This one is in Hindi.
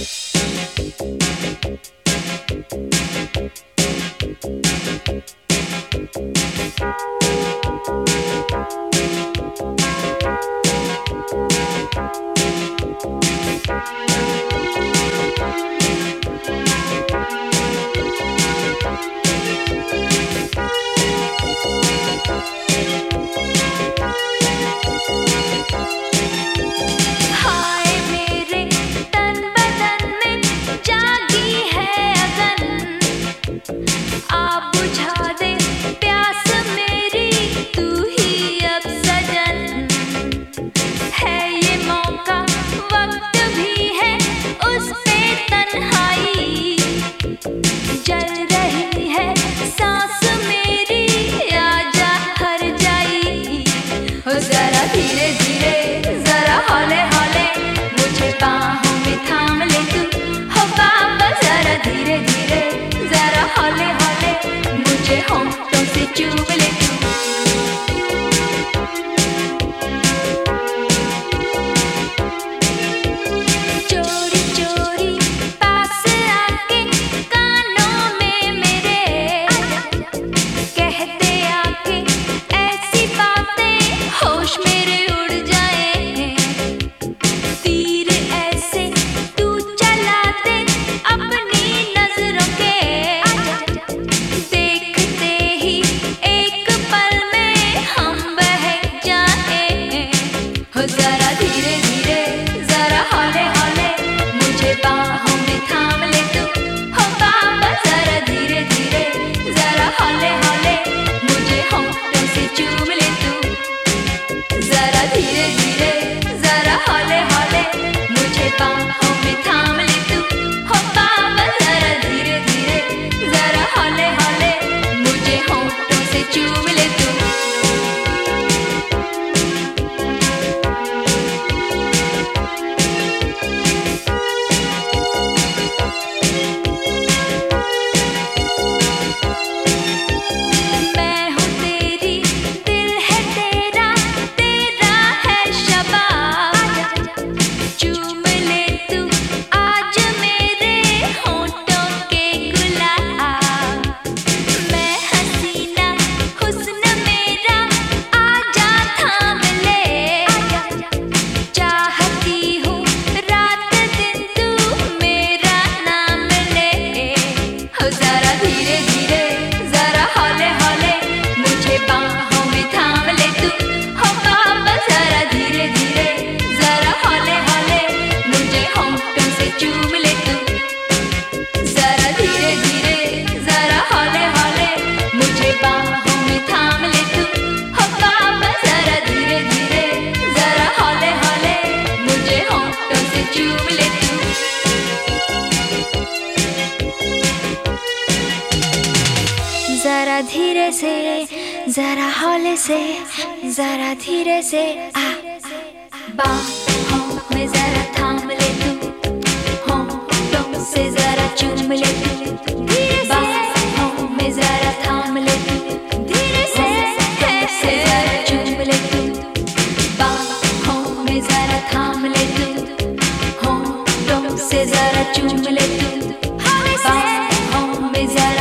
जरा धीरे से, जरा हौले से, जरा धीरे से आ बाहों में जरा थाम ले तू, होंठों से जरा चूम ले तू, बाहों में जरा थाम ले तू, धीरे से जरा चूम ले तू, बाहों में जरा थाम ले तू, होंठों से जरा चूम ले तू, बाहों में जरा